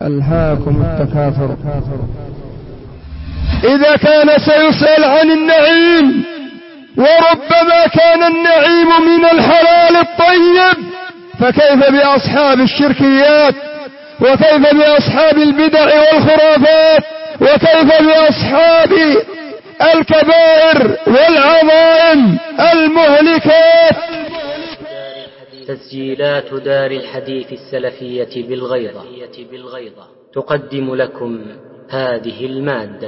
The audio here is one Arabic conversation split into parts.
ألهاكم التكاثر. إذا كان سيسأل عن النعيم، وربما كان النعيم من الحلال الطيب، فكيف بأصحاب الشركيات، وكيف بأصحاب البدع والخرافات، وكيف بأصحاب الكبائر والعظائم المهلكات. تسجيلات دار الحديث السلفية بالغيضة تقدم لكم هذه المادة.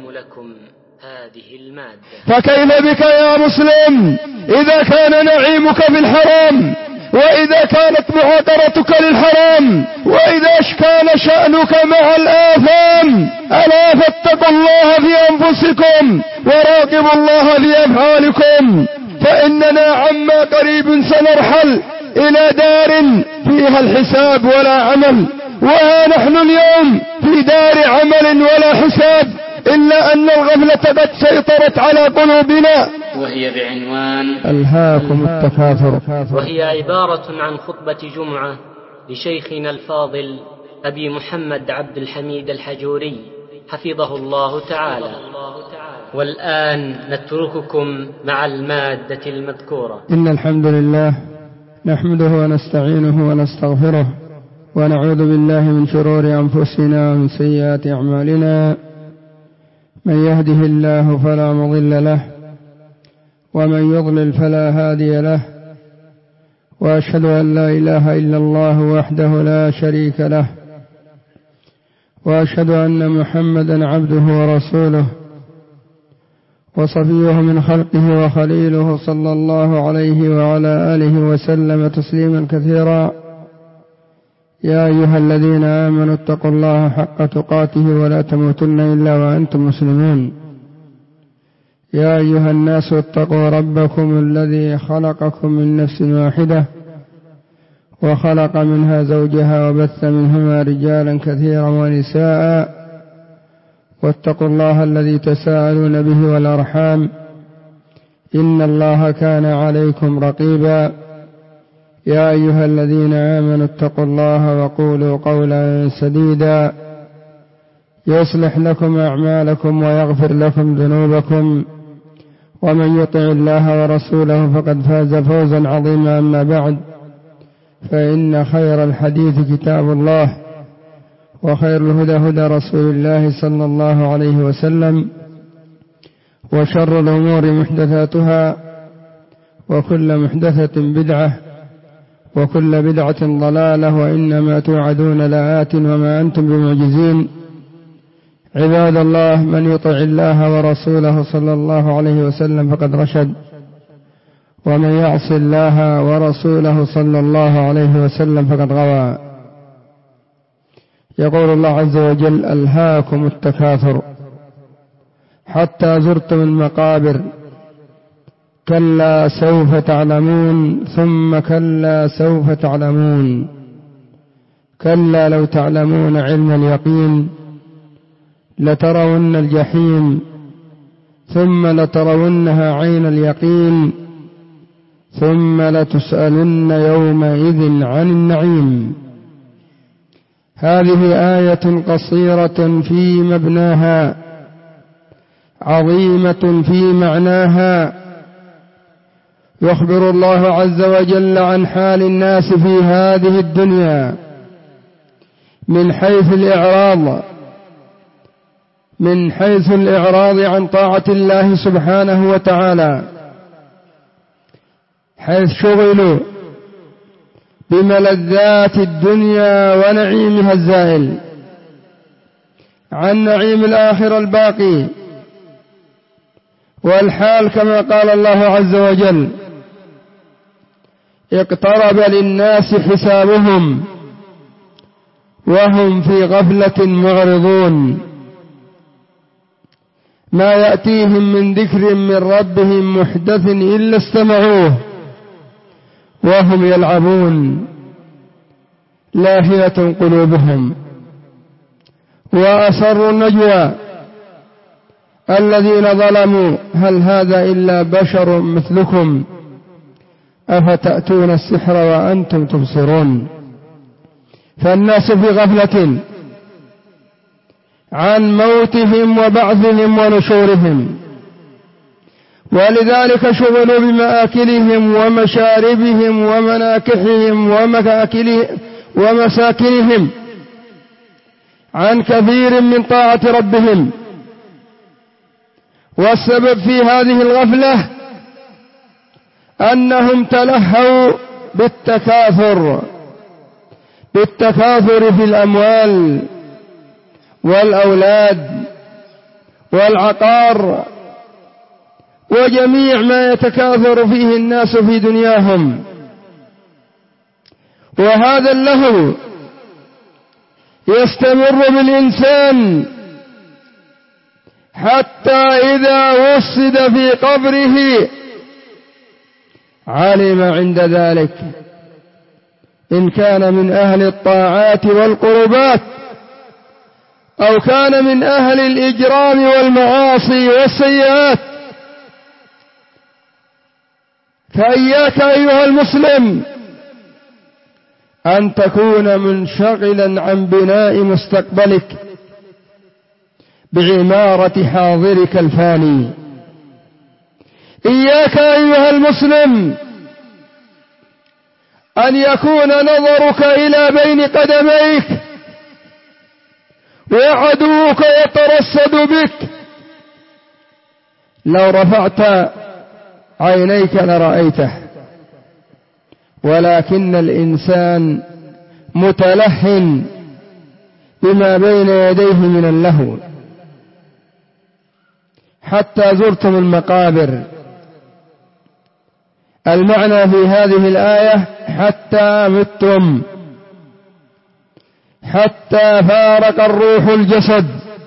فكيف بك يا مسلم إذا كان نعيمك في الحرام، وإذا كانت محاضرتك للحرام، وإذا كان شأنك مع الآثام؟ ألا فاتقوا الله في أنفسكم وراقبوا الله في أفعالكم، فإننا عما قريب سنرحل إلى دار فيها الحساب ولا عمل، وها نحن اليوم في دار عمل ولا حساب، إلا أن الغفلة قد سيطرت على قلوبنا، وهي بعنوان ألهاكم التكاثر، وهي عبارة عن خطبة جمعة لشيخنا الفاضل أبي محمد عبد الحميد الحجوري حفظه الله تعالى. والآن نترككم مع المادة المذكورة. إن الحمد لله نحمده ونستعينه ونستغفره، ونعوذ بالله من شرور أنفسنا ومن سيئات أعمالنا. من يهده الله فلا مضل له، ومن يضلل فلا هادي له، وأشهد أن لا إله إلا الله وحده لا شريك له، وأشهد أن محمدا عبده ورسوله وصفيه من خلقه وخليله، صلى الله عليه وعلى آله وسلم تسليما كثيرا. يا أيها الذين آمنوا اتقوا الله حق تقاته ولا تموتن إلا وأنتم مسلمون. يا أيها الناس اتقوا ربكم الذي خلقكم من نفس واحدة، وخلق منها زوجها، وبث منهما رجالا كثيرا ونساء، واتقوا الله الذي تساءلون به والأرحام، إن الله كان عليكم رقيبا. يا أيها الذين آمنوا اتقوا الله وقولوا قولا سديدا يصلح لكم أعمالكم ويغفر لكم ذنوبكم، ومن يطع الله ورسوله فقد فاز فوزا عظيما. أما بعد، فإن خير الحديث كتاب الله، وخير الهدى هدى رسول الله صلى الله عليه وسلم، وشر الأمور محدثاتها، وكل محدثة بدعة، وكل بدعة ضلالة، وإنما توعدون لآت وما أنتم بمعجزين. عباد الله، من يطع الله ورسوله صلى الله عليه وسلم فقد رشد، ومن يعص الله ورسوله صلى الله عليه وسلم فقد غوى. يقول الله عز وجل: ألهاكم التكاثر حتى زرتم المقابر، كلا سوف تعلمون، ثم كلا سوف تعلمون، كلا لو تعلمون علم اليقين لترون الجحيم، ثم لترونها عين اليقين، ثم لتسألن يومئذ عن النعيم. هذه آية قصيرة في مبناها، عظيمة في معناها. يخبر الله عز وجل عن حال الناس في هذه الدنيا من حيث الإعراض عن طاعة الله سبحانه وتعالى، حيث شغلوا بملذات الدنيا ونعيمها الزائل عن نعيم الآخرة الباقي. والحال كما قال الله عز وجل: اقترب للناس حسابهم وهم في غفلة معرضون، ما يأتيهم من ذكر من ربهم محدث إلا استمعوه وهم يلعبون، لاهية قلوبهم، وأسروا النجوى الذين ظلموا: هل هذا إلا بشر مثلكم أفتأتون السحر وأنتم تبصرون. فالناس في غفلة عن موتهم وبعثهم ونشورهم، ولذلك شغلوا بمآكلهم ومشاربهم ومناكحهم ومساكنهم عن كثير من طاعة ربهم. والسبب في هذه الغفلة أنهم تلهوا بالتكاثر في الأموال والأولاد والعقار وجميع ما يتكاثر فيه الناس في دنياهم. وهذا اللهو يستمر بالإنسان حتى إذا وسد في قبره علم عند ذلك إن كان من أهل الطاعات والقربات أو كان من أهل الإجرام والمعاصي والسيئات. فإياك أيها المسلم أن تكون منشغلا عن بناء مستقبلك بعمارة حاضرك الفاني. إياك أيها المسلم أن يكون نظرك إلى بين قدميك وعدوك يترصد بك. لو رفعت عينيك لرأيته، ولكن الإنسان متلهٍ بما بين يديه من اللهو. حتى زرتم المقابر. المعنى في هذه الآية حتى متم، حتى فارق الروح الجسد.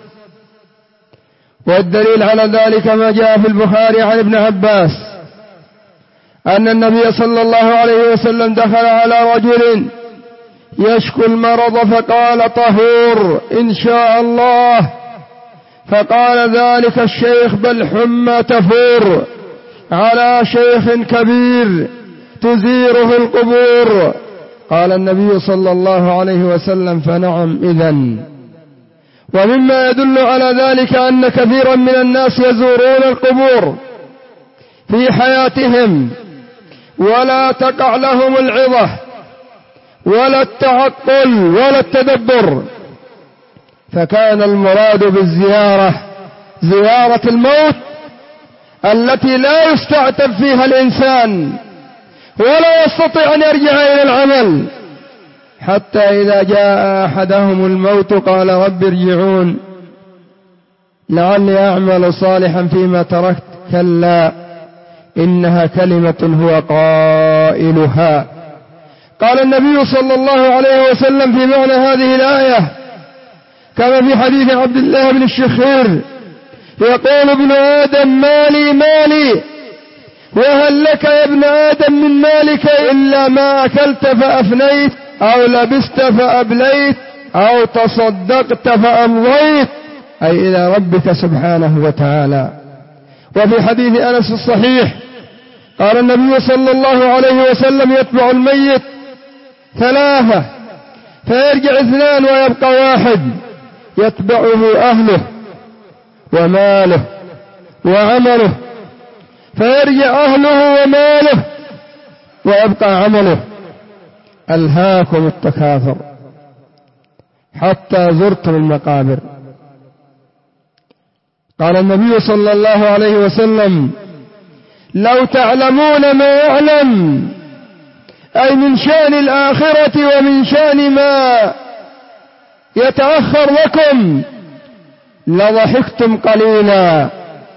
والدليل على ذلك ما جاء في البخاري عن ابن عباس أن النبي صلى الله عليه وسلم دخل على رجل يشكو المرض فقال طهور إن شاء الله، فقال ذلك الشيخ بل حمى تفور على شيخ كبير تزيره القبور. قال النبي صلى الله عليه وسلم فنعم إذن. ومما يدل على ذلك أن كثيرا من الناس يزورون القبور في حياتهم ولا تقع لهم العظة ولا التعقل ولا التدبر. فكان المراد بالزيارة زيارة الموت التي لا يستعتب فيها الإنسان ولا يستطيع أن يرجع إلى العمل، حتى إذا جاء أحدهم الموت قال رب ارجعون لعلي أعمل صالحا فيما تركت. كلا إنها كلمة هو قائلها. قال النبي صلى الله عليه وسلم في معنى هذه الآية كما في حديث عبد الله بن الشخير يقول ابن آدم مالي مالي، وهل لك يا ابن آدم من مالك إلا ما أكلت فأفنيت أو لبست فأبليت أو تصدقت فأمضيت، أي إلى ربك سبحانه وتعالى. وفي حديث أنس الصحيح قال النبي صلى الله عليه وسلم يتبع الميت 3 فيرجع 2 ويبقى 1 يتبعه أهله وماله وعمله، فيرجع أهله وماله ويبقى عمله. ألهاكم التكاثر حتى زرتم المقابر. قال النبي صلى الله عليه وسلم لو تعلمون ما يعلم، أي من شأن الآخرة ومن شأن ما يتأخر لكم، لضحكتم قليلا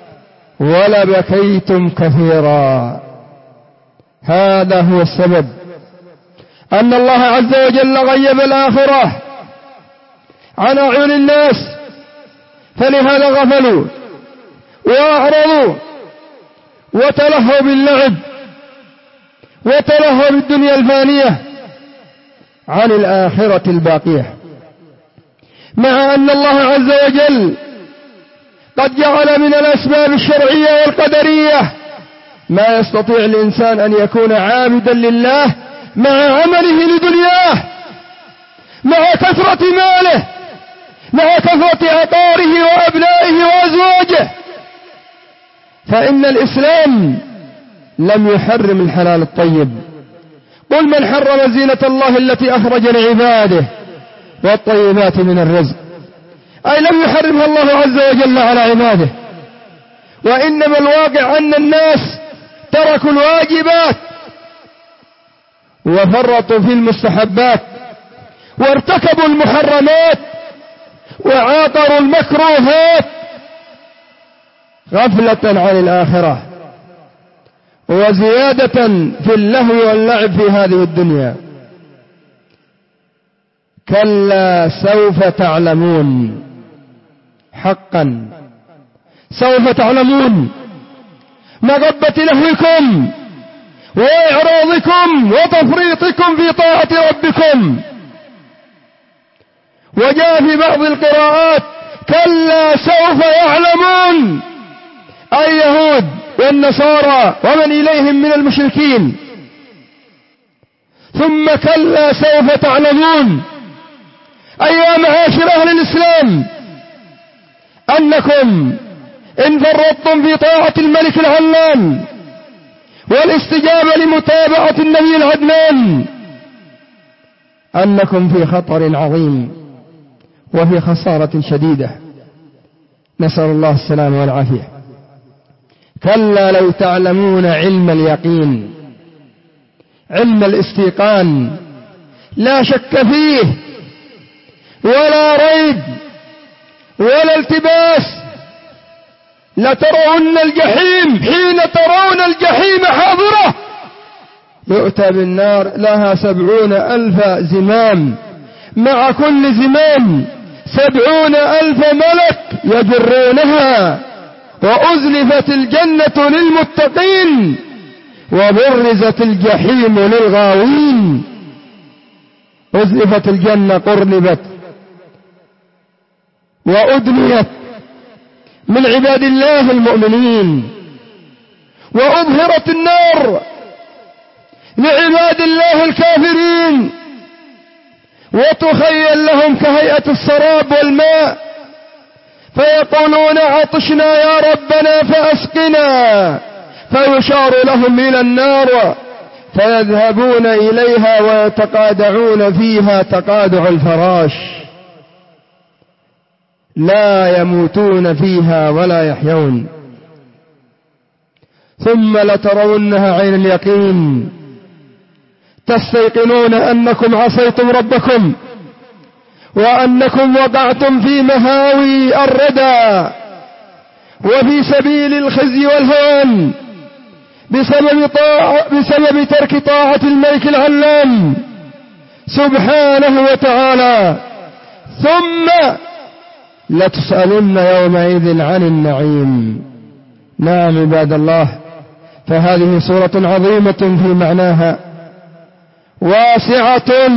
ولبكيتم كثيرا. هذا هو السبب أن الله عز وجل غيب الآخرة عن أعين الناس، فلهذا غفلوا وأعرضوا وتلهوا باللعب وتلهوا بالدنيا الفانية عن الآخرة الباقية، مع أن الله عز وجل قد جعل من الأسباب الشرعية والقدرية ما يستطيع الإنسان أن يكون عابدا لله مع عمله لدنياه، مع كثرة ماله، مع كثرة وكثرة عقاره وأبنائه وأزواجه، فإن الإسلام لم يحرم الحلال الطيب. قل من حرم زينة الله التي أخرج لعباده والطيبات من الرزق، أي لم يحرمها الله عز وجل على عباده، وإنما الواقع أن الناس تركوا الواجبات وفرطوا في المستحبات وارتكبوا المحرمات وعاطروا المكروهات غفلة عن الآخرة وزيادة في اللهو واللعب في هذه الدنيا. كلا سوف تعلمون، حقا سوف تعلمون مغبة لهوكم وإعراضكم وتفريطكم في طاعة ربكم. وجاء في بعض القراءات كلا سوف يعلمون، أي يهود والنصارى ومن إليهم من المشركين. ثم كلا سوف تعلمون، أي يا معاشر أهل الإسلام أنكم إن فرطتم في طاعة الملك العلام والاستجابة لمتابعة النبي العدنان أنكم في خطر عظيم وفي خسارة شديدة، نسأل الله السلامة والعافية. كلا لو تعلمون علم اليقين، علم الاستيقان لا شك فيه ولا ريب ولا التباس، لترون الجحيم، حين ترون الجحيم حاضرة يؤتى بالنار لها 70,000 زمام، مع كل زمام 70,000 ملك يجرونها، وأزلفت الجنة للمتقين وبرزت الجحيم للغاوين. أزلفت الجنة، قربت وأدنيت من عباد الله المؤمنين، وأظهرت النار لعباد الله الكافرين، وتخيل لهم كهيئة السراب والماء، فيقولون عطشنا يا ربنا فأسقنا، فيشار لهم إلى النار فيذهبون إليها ويتقادعون فيها تقادع الفراش، لا يموتون فيها ولا يحيون. ثم لترونها عين اليقين، تستيقنون أنكم عصيتم ربكم وأنكم وقعتم في مهاوي الردى وفي سبيل الخزي والهوان بسبب ترك طاعة الملك العلام سبحانه وتعالى. ثم لتسألن يومئذ عن النعيم. نعم عباد الله، فهذه سورة عظيمة في معناها، واسعة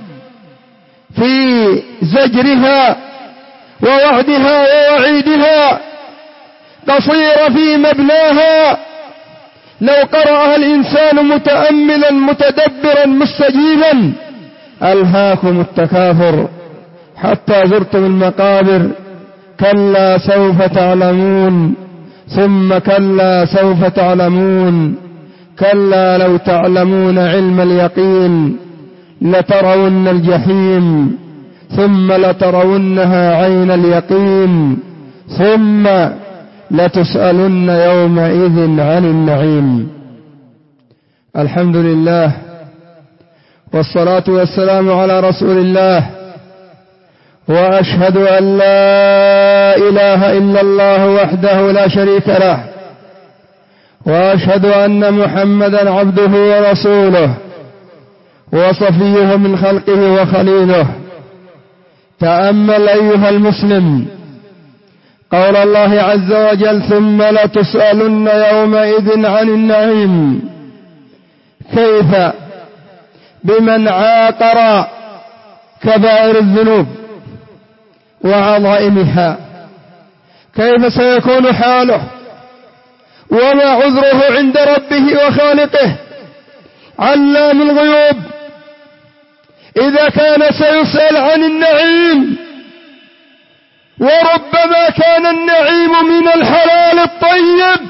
في زجرها ووعدها ووعيدها، قصيرة في مبناها. لو قرأها الإنسان متأملا متدبرا مستجيبا ألهاكم التكاثر حتى زرتم المقابر. كلا سوف تعلمون، ثم كلا سوف تعلمون. كلا لو تعلمون علم اليقين لترون الجحيم، ثم لترونها عين اليقين، ثم لتسألن يومئذ عن النعيم. الحمد لله، والصلاة والسلام على رسول الله، وأشهد أن لا إله إلا الله وحده لا شريك له، وأشهد أن محمدا عبده ورسوله وصفيه من خلقه وخليله. تأمل أيها المسلم قول الله عز وجل ثم لتسألن يومئذ عن النعيم. كيف بمن عاقر كبائر الذنوب وعظائمها، كيف سيكون حاله وما عذره عند ربه وخالقه علام الغيوب إذا كان سيسأل عن النعيم وربما كان النعيم من الحلال الطيب.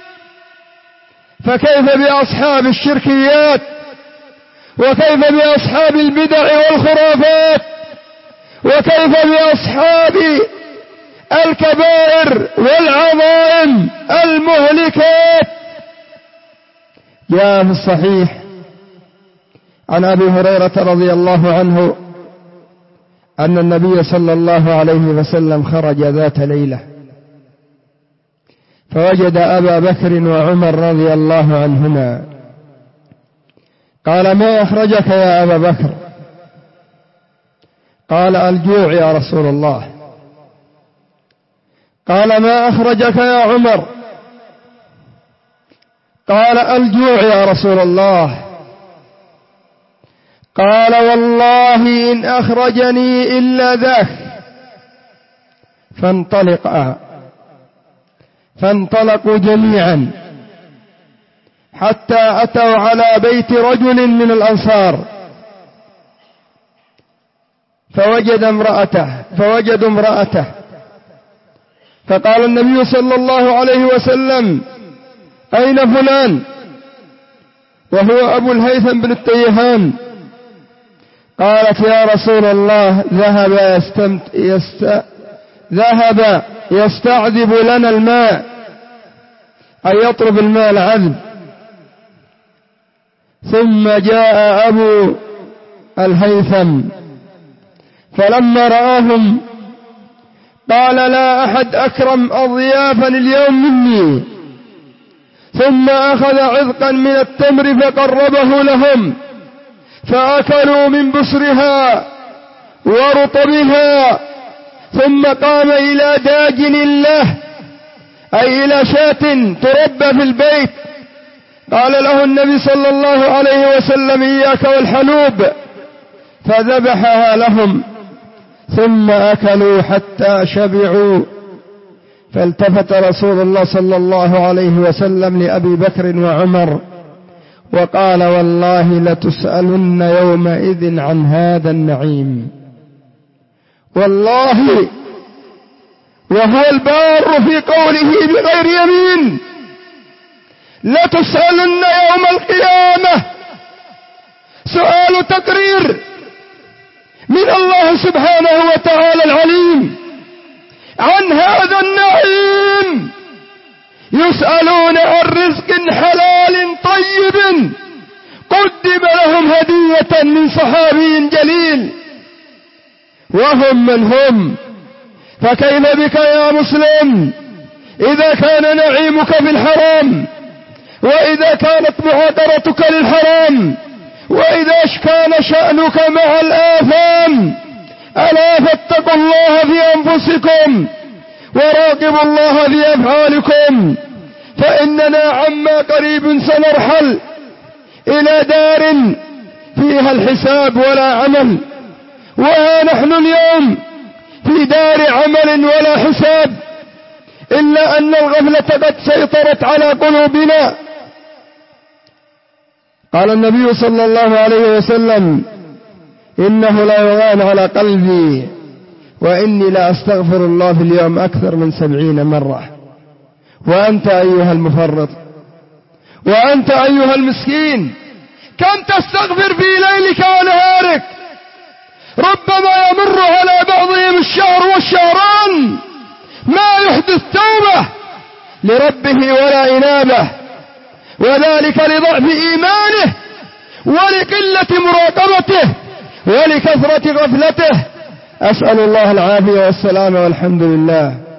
فكيف بأصحاب الشركيات؟ وكيف بأصحاب البدع والخرافات؟ وكيف بأصحاب الكبائر والعظائم المهلكات؟ جاء في الصحيح عن أبي هريرة رضي الله عنه أن النبي صلى الله عليه وسلم خرج ذات ليلة فوجد أبا بكر وعمر رضي الله عنهما. قال: ما أخرجك يا أبا بكر؟ قال: الجوع يا رسول الله. قال: ما أخرجك يا عمر؟ قال: الجوع يا رسول الله. قال: والله إن أخرجني إلا ذاك. فانطلقوا جميعا حتى أتوا على بيت رجل من الأنصار فوجدوا امرأته فقال النبي صلى الله عليه وسلم: أين فلان؟ وهو أبو الهيثم بن التيهان. قالت: يا رسول الله ذهب يستعذب لنا الماء، أي يطلب الماء العذب. ثم جاء أبو الهيثم فلما رآهم قال: لا أحد أكرم أضيافا اليوم مني. ثم أخذ عذقا من التمر فقربه لهم فأكلوا من بصرها ورطبها. ثم قام إلى داجن له، أي إلى شاة تربى في البيت. قال له النبي صلى الله عليه وسلم: إياك والحلوب. فذبحها لهم ثم أكلوا حتى شبعوا. فالتفت رسول الله صلى الله عليه وسلم لأبي بكر وعمر وقال: والله لتسألن يومئذ عن هذا النعيم. والله، وهو البار في قوله بغير يمين، لتسألن يوم القيامة. سؤال تقرير من الله سبحانه وتعالى العليم عن هذا النعيم. يسألون عن رزق حلال طيب قدم لهم هدية من صحابي جليل، وهم من هم. فكيف بك يا مسلم إذا كان نعيمك في الحرام، وإذا كانت معادرتك للحرام، وإذا كان شأنك مع الآثام؟ ألا فاتقوا الله في أنفسكم وراقبوا الله في أفعالكم، فإننا عما قريب سنرحل إلى دار فيها الحساب ولا عمل، وها نحن اليوم في دار عمل ولا حساب، إلا أن الغفلة قد سيطرت على قلوبنا. قال النبي صلى الله عليه وسلم: إنه لا يغان على قلبي، وإني لا أستغفر الله في اليوم أكثر من 70 مرة. وأنت أيها المفرط، وأنت أيها المسكين، كم تستغفر في ليلك ونهارك؟ ربما يمر على بعضهم الشهر والشهران ما يحدث توبة لربه ولا إنابة، وذلك لضعف إيمانه ولقلة مراقبته ولكثرة غفلته. أسأل الله العافية والسلامة، والحمد لله.